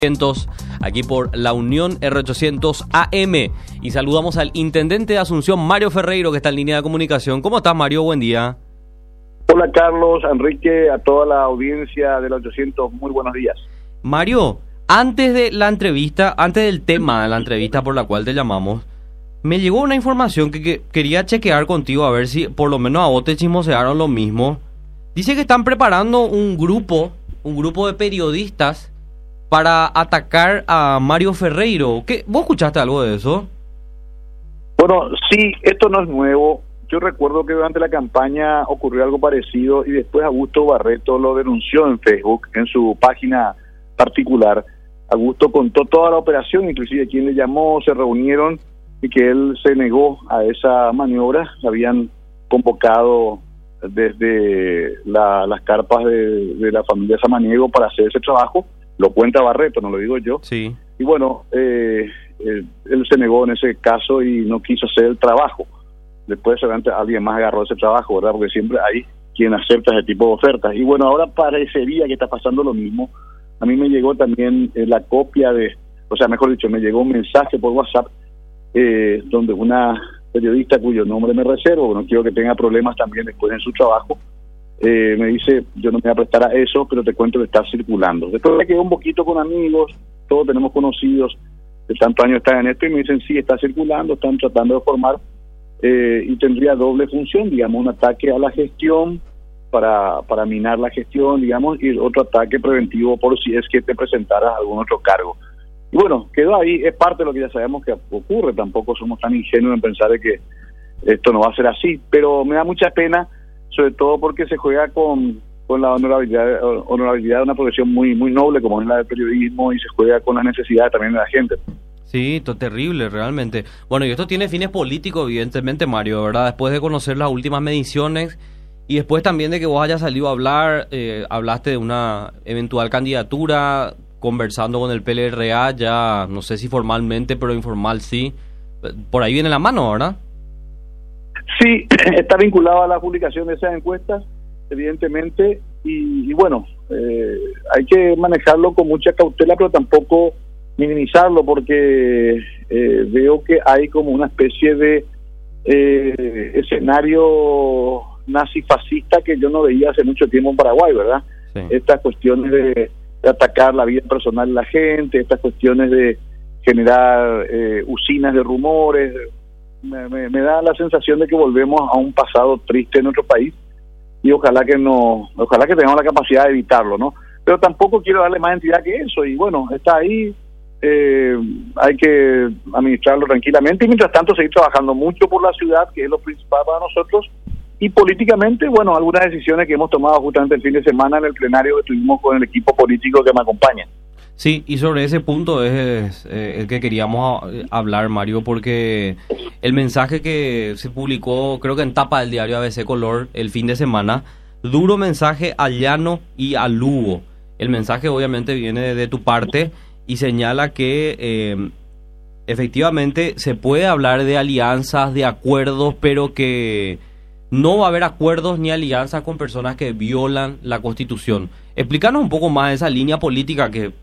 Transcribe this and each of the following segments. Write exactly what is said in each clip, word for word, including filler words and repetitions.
Aquí por la Unión R ochocientos A M y saludamos al intendente de Asunción, Mario Ferreiro, que está en línea de comunicación. ¿Cómo estás, Mario? Buen día. Hola, Carlos, Enrique, a toda la audiencia del ochocientos, muy buenos días. Mario, antes de la entrevista, antes del tema de la entrevista por la cual te llamamos, me llegó una información que, que quería chequear contigo a ver si por lo menos a vos te chismosearon lo mismo. Dice que están preparando un grupo, un grupo de periodistas para atacar a Mario Ferreiro. ¿Qué? ¿Vos escuchaste algo de eso? Bueno, sí, esto no es nuevo. Yo recuerdo que durante la campaña ocurrió algo parecido y después Augusto Barreto lo denunció en Facebook, en su página particular. Augusto contó toda la operación, inclusive quién le llamó, se reunieron y que él se negó a esa maniobra. Habían convocado desde la, las carpas de, de la familia Samaniego para hacer ese trabajo. Lo cuenta Barreto, no lo digo yo. Sí. Y bueno, eh, eh, él se negó en ese caso y no quiso hacer el trabajo. Después seguramente alguien más agarró ese trabajo, ¿verdad? Porque siempre hay quien acepta ese tipo de ofertas. Y bueno, ahora parecería que está pasando lo mismo. A mí me llegó también eh, la copia de, o sea, mejor dicho, me llegó un mensaje por WhatsApp eh, donde una periodista cuyo nombre me reservo, no quiero que tenga problemas también después en su trabajo, Eh, me dice, yo no me voy a prestar a eso, pero te cuento que está circulando. Después me quedé un poquito con amigos, todos tenemos conocidos de tantos años están en esto, y me dicen, sí, está circulando, están tratando de formar, eh, y tendría doble función, digamos, un ataque a la gestión, para, para minar la gestión, digamos, y otro ataque preventivo por si es que te presentaras algún otro cargo. Y bueno, quedó ahí, es parte de lo que ya sabemos que ocurre, tampoco somos tan ingenuos en pensar de que esto no va a ser así, pero me da mucha pena, sobre todo porque se juega con, con la honorabilidad, honorabilidad de una profesión muy muy noble como es la del periodismo, y se juega con las necesidades también de la gente. Sí, esto es terrible, realmente. Bueno, y esto tiene fines políticos, evidentemente, Mario, ¿verdad? Después de conocer las últimas mediciones y después también de que vos hayas salido a hablar, eh, hablaste de una eventual candidatura, conversando con el P L R A, ya no sé si formalmente, pero informal sí. Por ahí viene la mano, ¿verdad? Sí, está vinculado a la publicación de esas encuestas, evidentemente, y, y bueno, eh, hay que manejarlo con mucha cautela, pero tampoco minimizarlo, porque eh, veo que hay como una especie de eh, escenario nazi-fascista que yo no veía hace mucho tiempo en Paraguay, ¿verdad? Sí. Estas cuestiones de, de atacar la vida personal de la gente, estas cuestiones de generar eh, usinas de rumores. Me, me, me da la sensación de que volvemos a un pasado triste en nuestro país, y ojalá que no, ojalá que tengamos la capacidad de evitarlo, ¿no? Pero tampoco quiero darle más entidad que eso, y bueno, está ahí, eh, hay que administrarlo tranquilamente, y mientras tanto seguir trabajando mucho por la ciudad, que es lo principal para nosotros, y políticamente, bueno, algunas decisiones que hemos tomado justamente el fin de semana en el plenario que tuvimos con el equipo político que me acompaña. Sí, y sobre ese punto es eh, el que queríamos hablar, Mario, porque el mensaje que se publicó, creo que en tapa del diario A B C Color el fin de semana, duro mensaje a Llano y a Lugo. El mensaje obviamente viene de, de tu parte y señala que eh, efectivamente se puede hablar de alianzas, de acuerdos, pero que no va a haber acuerdos ni alianzas con personas que violan la Constitución. Explícanos un poco más esa línea política que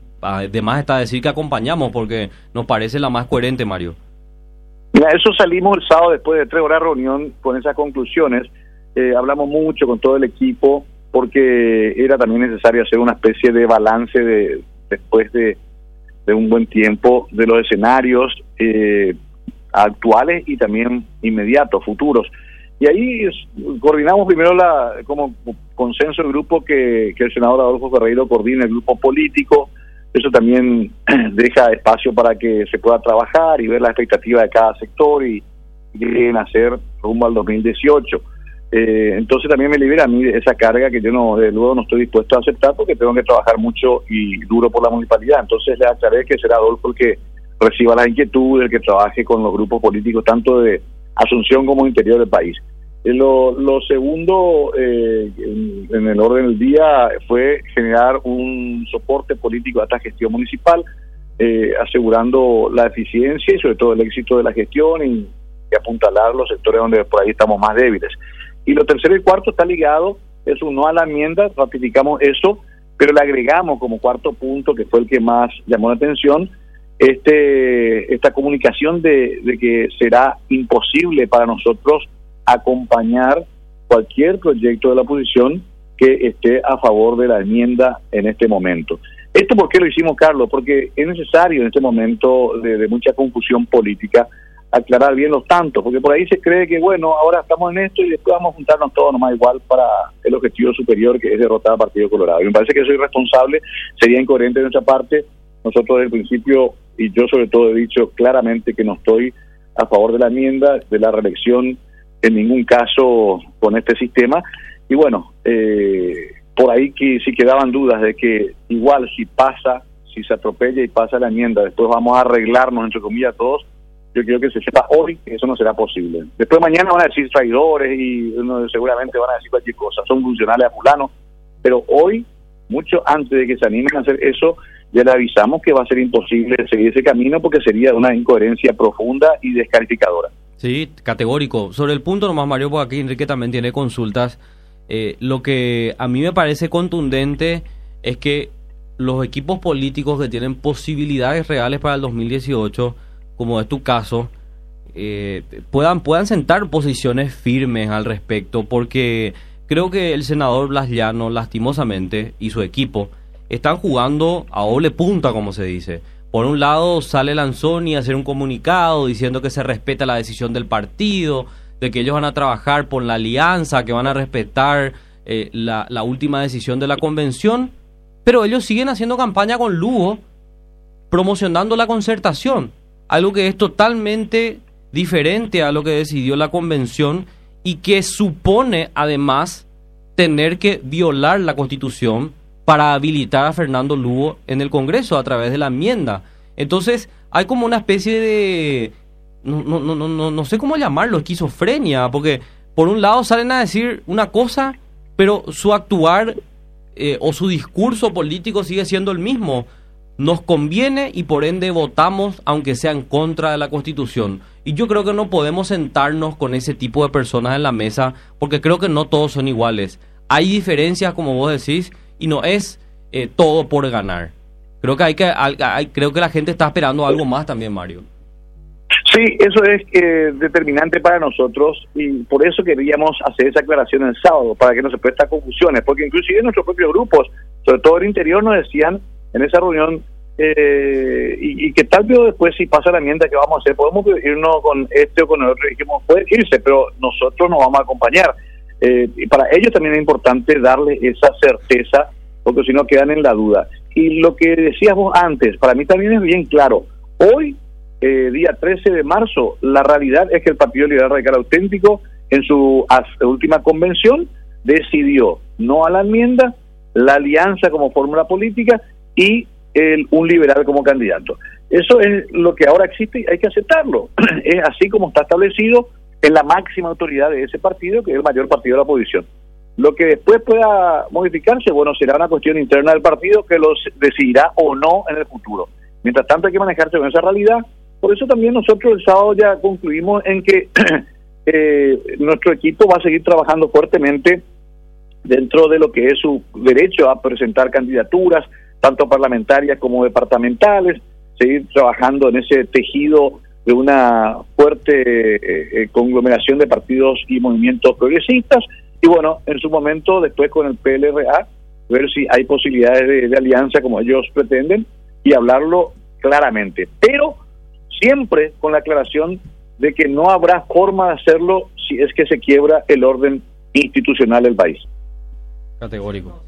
además está a decir que acompañamos, porque nos parece la más coherente, Mario. Mira, eso salimos el sábado después de tres horas de reunión con esas conclusiones. Eh, hablamos mucho con todo el equipo porque era también necesario hacer una especie de balance de después de, de un buen tiempo de los escenarios eh, actuales y también inmediatos, futuros. Y ahí coordinamos primero la como consenso el grupo que, que el senador Adolfo Ferreiro coordina el grupo político. Eso también deja espacio para que se pueda trabajar y ver la expectativa de cada sector y, y qué quieren hacer rumbo al dos mil dieciocho. Eh, entonces también me libera a mí esa carga que yo no, de luego no estoy dispuesto a aceptar, porque tengo que trabajar mucho y duro por la municipalidad. Entonces le aclaré que será Adolfo el que reciba las inquietudes, el que trabaje con los grupos políticos tanto de Asunción como interior del país. Eh, lo, lo segundo eh, en, en el orden del día fue generar un soporte político a esta gestión municipal, eh, asegurando la eficiencia y sobre todo el éxito de la gestión, y, y apuntalar los sectores donde por ahí estamos más débiles. Y lo tercero y cuarto está ligado, es un no a la enmienda, ratificamos eso, pero le agregamos como cuarto punto, que fue el que más llamó la atención, este esta comunicación de, de que será imposible para nosotros acompañar cualquier proyecto de la oposición que esté a favor de la enmienda en este momento. ¿Esto por qué lo hicimos, Carlos? Porque es necesario en este momento de, de mucha confusión política aclarar bien los tantos, porque por ahí se cree que, bueno, ahora estamos en esto y después vamos a juntarnos todos nomás igual para el objetivo superior, que es derrotar al Partido Colorado. Y me parece que eso es irresponsable, sería incoherente de nuestra parte. Nosotros desde el principio, y yo sobre todo he dicho claramente que no estoy a favor de la enmienda, de la reelección en ningún caso con este sistema. Y bueno, eh, por ahí que si quedaban dudas de que igual si pasa, si se atropella y pasa la enmienda, después vamos a arreglarnos, entre comillas, todos. Yo quiero que se sepa hoy que eso no será posible. Después mañana van a decir traidores y uno, seguramente van a decir cualquier cosa, son funcionales a fulano, pero hoy, mucho antes de que se animen a hacer eso, ya le avisamos que va a ser imposible seguir ese camino porque sería una incoherencia profunda y descalificadora. Sí, categórico. Sobre el punto nomás, Mario, porque aquí Enrique también tiene consultas. Eh, lo que a mí me parece contundente es que los equipos políticos que tienen posibilidades reales para el dos mil dieciocho, como es tu caso, eh, puedan, puedan sentar posiciones firmes al respecto, porque creo que el senador Blas Llano, lastimosamente, y su equipo, están jugando a doble punta, como se dice. Por un lado sale Lanzoni a hacer un comunicado diciendo que se respeta la decisión del partido, de que ellos van a trabajar por la alianza, que van a respetar eh, la, la última decisión de la convención, pero ellos siguen haciendo campaña con Lugo, promocionando la concertación, algo que es totalmente diferente a lo que decidió la convención y que supone además tener que violar la Constitución para habilitar a Fernando Lugo en el Congreso a través de la enmienda. Entonces hay como una especie de, no, no, no, no, no sé cómo llamarlo, esquizofrenia, porque por un lado salen a decir una cosa, pero su actuar eh, o su discurso político sigue siendo el mismo. Nos conviene y por ende votamos aunque sea en contra de la Constitución. Y yo creo que no podemos sentarnos con ese tipo de personas en la mesa, porque creo que no todos son iguales. Hay diferencias, como vos decís, y no es eh, todo por ganar. Creo que hay que hay, creo que la gente está esperando algo más también, Mario. Sí, eso es eh, determinante para nosotros y por eso queríamos hacer esa aclaración el sábado, para que no se presta confusiones, porque inclusive en nuestros propios grupos, sobre todo el interior, nos decían en esa reunión eh, y, y que tal vez después si pasa la enmienda que vamos a hacer, podemos irnos con este o con el otro, y dijimos, pueden irse, pero nosotros nos vamos a acompañar. Eh, y para ellos también es importante darle esa certeza, porque si no quedan en la duda. Y lo que decíamos antes, para mí también es bien claro. Hoy, eh, día trece de marzo, la realidad es que el Partido Liberal Radical Auténtico, en su última convención, decidió no a la enmienda, la alianza como fórmula política y el, un liberal como candidato. Eso es lo que ahora existe y hay que aceptarlo. Es así como está establecido en la máxima autoridad de ese partido, que es el mayor partido de la oposición. Lo que después pueda modificarse, bueno, será una cuestión interna del partido que los decidirá o no en el futuro. Mientras tanto hay que manejarse con esa realidad. Por eso también nosotros el sábado ya concluimos en que eh, nuestro equipo va a seguir trabajando fuertemente dentro de lo que es su derecho a presentar candidaturas, tanto parlamentarias como departamentales, seguir trabajando en ese tejido de una fuerte eh, conglomeración de partidos y movimientos progresistas, y bueno, en su momento, después con el P L R A, ver si hay posibilidades de, de alianza como ellos pretenden, y hablarlo claramente, pero siempre con la aclaración de que no habrá forma de hacerlo si es que se quiebra el orden institucional del país. Categórico.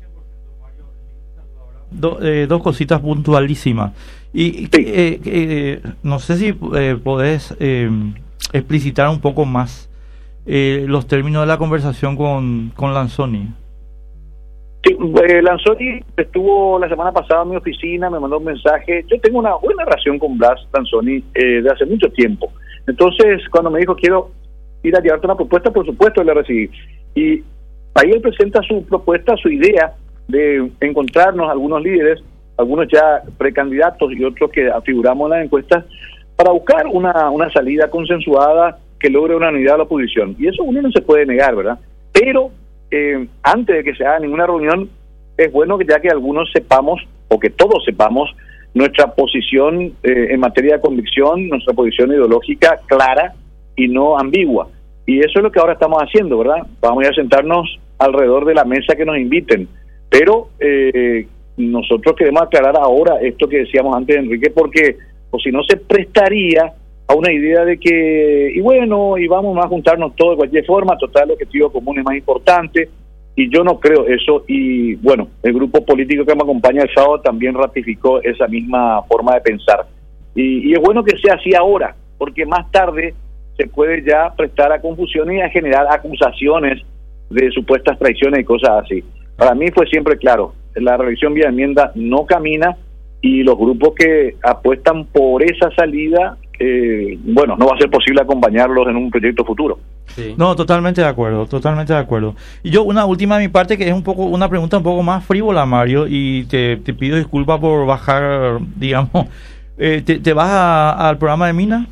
Do, eh, dos cositas puntualísimas. Y sí. eh, eh, no sé si eh, podés eh, explicitar un poco más eh, los términos de la conversación con, con Lanzoni. Sí, eh, Lanzoni estuvo la semana pasada en mi oficina, me mandó un mensaje. Yo tengo una buena relación con Blas Lanzoni eh, de hace mucho tiempo. Entonces, cuando me dijo quiero ir a llevarte una propuesta, por supuesto le recibí. Y ahí él presenta su propuesta, su idea de encontrarnos algunos líderes, algunos ya precandidatos y otros que figuramos en las encuestas, para buscar una, una salida consensuada que logre una unidad de la oposición. Y eso uno no se puede negar, ¿verdad? Pero eh, antes de que se haga ninguna reunión, es bueno que ya que algunos sepamos, o que todos sepamos, nuestra posición eh, en materia de convicción, nuestra posición ideológica clara y no ambigua. Y eso es lo que ahora estamos haciendo, ¿verdad? Vamos a ir a sentarnos alrededor de la mesa que nos inviten. Pero eh, nosotros queremos aclarar ahora esto que decíamos antes, Enrique, porque o si no se prestaría a una idea de que, y bueno, y vamos a juntarnos todos de cualquier forma, total, el objetivo común es más importante, y yo no creo eso, y bueno, el grupo político que me acompaña el sábado también ratificó esa misma forma de pensar. Y, y es bueno que sea así ahora, porque más tarde se puede ya prestar a confusiones y a generar acusaciones de supuestas traiciones y cosas así. Para mí fue siempre claro, la revisión vía enmienda no camina, y los grupos que apuestan por esa salida, eh, bueno, no va a ser posible acompañarlos en un proyecto futuro. Sí. No, totalmente de acuerdo, totalmente de acuerdo. Y yo, una última de mi parte, que es un poco una pregunta un poco más frívola, Mario, y te, te pido disculpas por bajar, digamos, eh, ¿te, te vas a, al programa de Mina?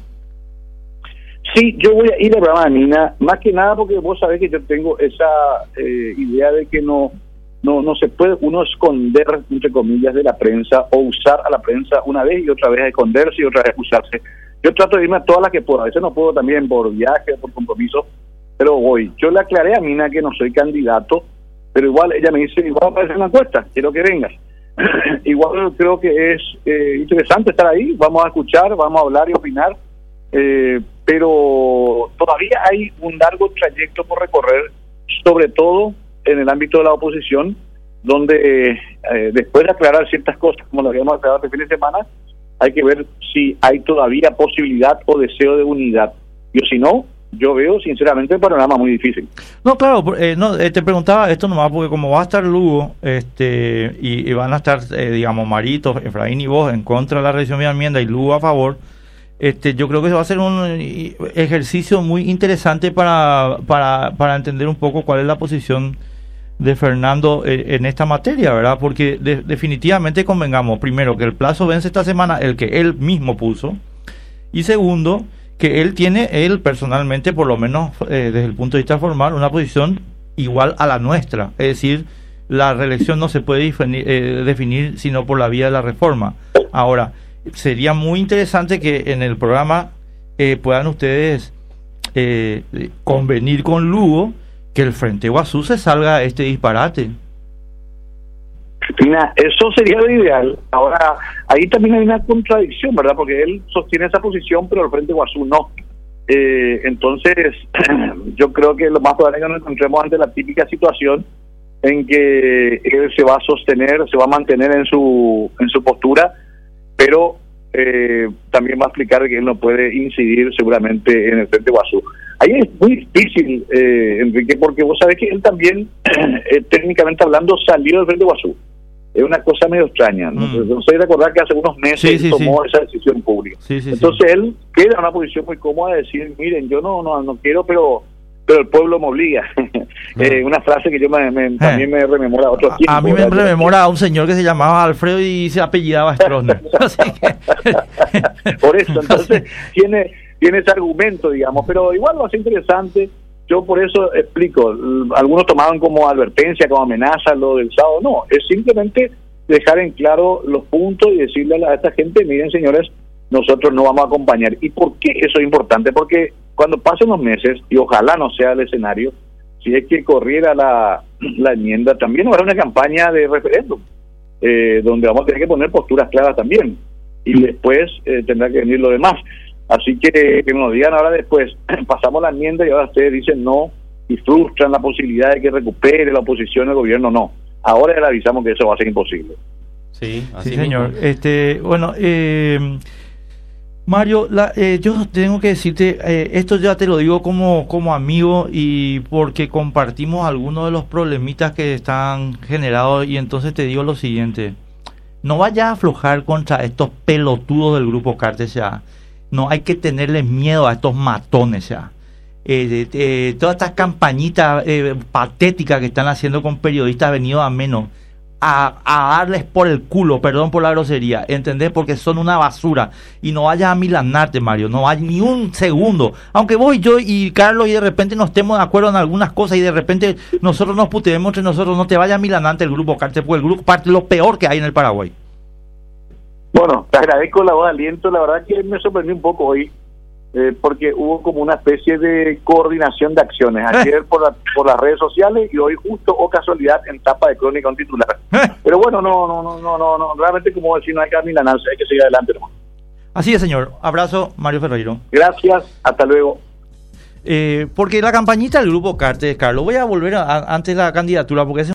Sí, yo voy a ir al programa de Mina, más que nada porque vos sabés que yo tengo esa eh, idea de que no no no se puede uno esconder, entre comillas, de la prensa, o usar a la prensa una vez y otra vez esconderse y otra vez usarse. Yo trato de irme a todas las que puedo, a veces no puedo también por viaje, por compromiso, pero voy. Yo le aclaré a Mina que no soy candidato, pero igual ella me dice, igual aparece en la encuesta, quiero que vengas. Igual creo que es eh, interesante estar ahí, vamos a escuchar, vamos a hablar y opinar, eh, pero todavía hay un largo trayecto por recorrer, sobre todo en el ámbito de la oposición, donde eh, después de aclarar ciertas cosas, como lo habíamos aclarado este fin de semana, hay que ver si hay todavía posibilidad o deseo de unidad. Yo si no, yo veo sinceramente el panorama muy difícil. No, claro, eh, no, eh, te preguntaba esto nomás porque como va a estar Lugo, este, y, y van a estar, eh, digamos, Marito, Efraín y vos en contra de la revisión de la enmienda y Lugo a favor, este, yo creo que va a ser un ejercicio muy interesante para, para, para entender un poco cuál es la posición de Fernando eh, en esta materia, ¿verdad? Porque de, definitivamente convengamos, primero, que el plazo vence esta semana, el que él mismo puso, y segundo, que él tiene, él personalmente, por lo menos eh, desde el punto de vista formal, una posición igual a la nuestra, es decir, la reelección no se puede definir, eh, definir sino por la vía de la reforma. Ahora, sería muy interesante que en el programa eh, puedan ustedes eh, convenir con Lugo que el Frente Guazú se salga a este disparate. Cristina, eso sería lo ideal. Ahora, ahí también hay una contradicción, ¿verdad? Porque él sostiene esa posición, pero el Frente Guazú no. Eh, entonces, yo creo que lo más probable es que nos encontremos ante la típica situación en que él se va a sostener, se va a mantener en su en su postura, pero eh, también va a explicar que él no puede incidir seguramente en el Frente Guazú. Ahí es muy difícil, eh, Enrique, porque vos sabés que él también, eh, técnicamente hablando, salió del Frente Guazú. Es una cosa medio extraña, ¿no? Mm. No sé recordar que hace unos meses sí, sí, tomó sí. esa decisión pública. Sí, sí, Entonces sí. él queda en una posición muy cómoda de decir, miren, yo no no no quiero, pero pero el pueblo me obliga. No. eh, una frase que yo me, me, también me rememora a otros tiempos. A mí me ¿verdad? rememora a un señor que se llamaba Alfredo y se apellidaba Stroessner. que... Por eso, entonces tiene tiene ese argumento, digamos, pero igual va a ser interesante. Yo por eso explico, algunos tomaban como advertencia, como amenaza lo del sábado. No, es simplemente dejar en claro los puntos y decirle a esta gente, miren señores, nosotros no vamos a acompañar. ¿Y por qué eso es importante? Porque cuando pasen los meses, y ojalá no sea el escenario, si es que corriera la, la enmienda, también habrá una campaña de referéndum, eh, donde vamos a tener que poner posturas claras también, y después eh, tendrá que venir lo demás. Así que que nos digan ahora después, pasamos la enmienda y ahora ustedes dicen no, y frustran la posibilidad de que recupere la oposición el gobierno, no. Ahora ya le avisamos que eso va a ser imposible. Sí, así sí señor. Este, bueno, eh, Mario, la, eh, yo tengo que decirte, eh, esto ya te lo digo como, como amigo y porque compartimos algunos de los problemitas que están generados, y entonces te digo lo siguiente, no vayas a aflojar contra estos pelotudos del grupo Cártel ya. No hay que tenerles miedo a estos matones ya. Eh, eh, todas estas campañitas eh, patéticas que están haciendo con periodistas venidos a menos, a, a darles por el culo, perdón por la grosería, ¿entendés? Porque son una basura. Y no vayas a milanarte, Mario, no hay ni un segundo. Aunque vos y yo y Carlos y de repente no estemos de acuerdo en algunas cosas y de repente nosotros nos puteemos entre nosotros, no te vayas a milanarte el grupo Cártel, porque el grupo parte lo peor que hay en el Paraguay. Bueno, te agradezco la voz de aliento, la verdad que me sorprendió un poco hoy, eh, porque hubo como una especie de coordinación de acciones, ayer eh. por, la, por las redes sociales y hoy justo o casualidad en tapa de crónica un titular. Eh. Pero bueno, no, no, no, no, no, no, realmente como decir, no hay que amilanarse, hay que seguir adelante nomás. Así es, señor. Abrazo, Mario Ferreiro. Gracias, hasta luego. Eh, porque la campañita del grupo Cártel, Carlos, voy a volver a, a, antes de la candidatura, porque es